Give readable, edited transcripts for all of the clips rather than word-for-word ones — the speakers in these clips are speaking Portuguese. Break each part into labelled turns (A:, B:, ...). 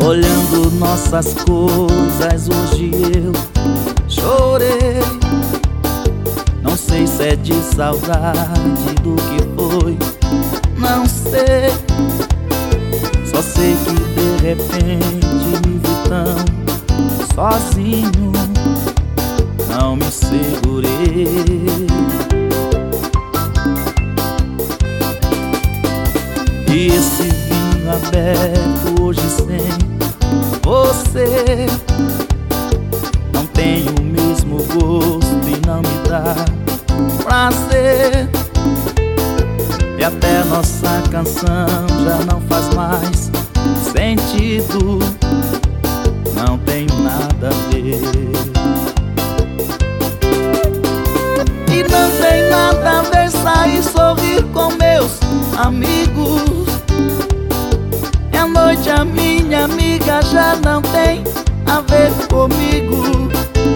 A: Olhando nossas coisas, hoje eu chorei. Não sei se é de saudade do que foi, não sei. Só sei que de repente me vi tão sozinho, não me segurei. E esse vinho aberto hoje sem você não tem o mesmo gosto e não me dá prazer. E até nossa canção já não faz mais sentido, não tem nada a ver. E não tem nada a ver sair, sorrir com meus amigos. E à noite a minha amiga já não tem a ver comigo.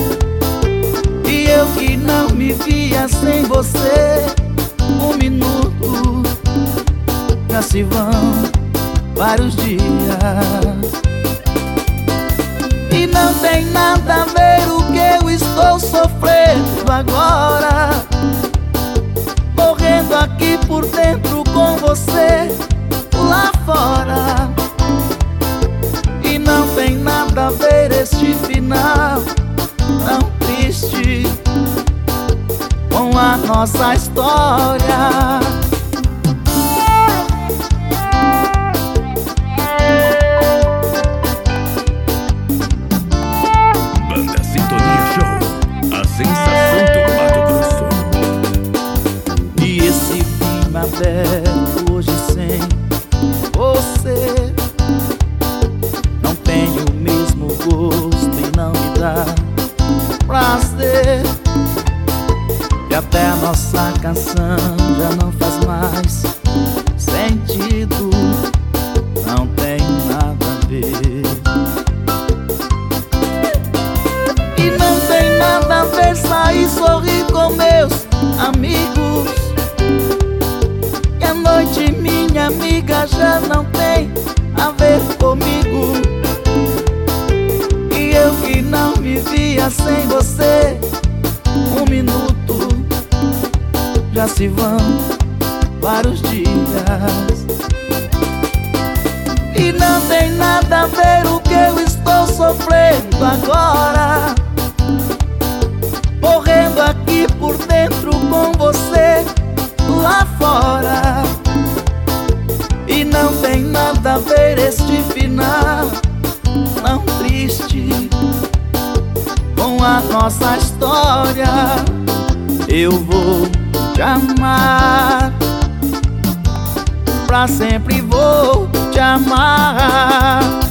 A: E eu que não me via sem você um minuto, já se vão vários dias. E não tem nada a ver o que eu estou sofrendo agora, morrendo aqui por dentro com você lá fora. E não tem nada a ver este final tão triste com a nossa história.
B: Banda Sintonia Show, a sensação do Mato Grosso.
A: E esse vinho aberto hoje sem você não tem o mesmo gosto e não me dá prazer. E até a nossa canção já não faz mais sentido, não tem nada a ver. E não tem nada a ver sair, sorrir com meus amigos. E à noite minha amiga já não tem a ver comigo. E eu que não me via sem você um minuto, já se vão vários dias. E não tem nada a ver o que eu estou sofrendo agora, morrendo aqui por dentro com você lá fora. E não tem nada a ver este final tão triste com a nossa história. Eu vou te amar, pra sempre vou te amar.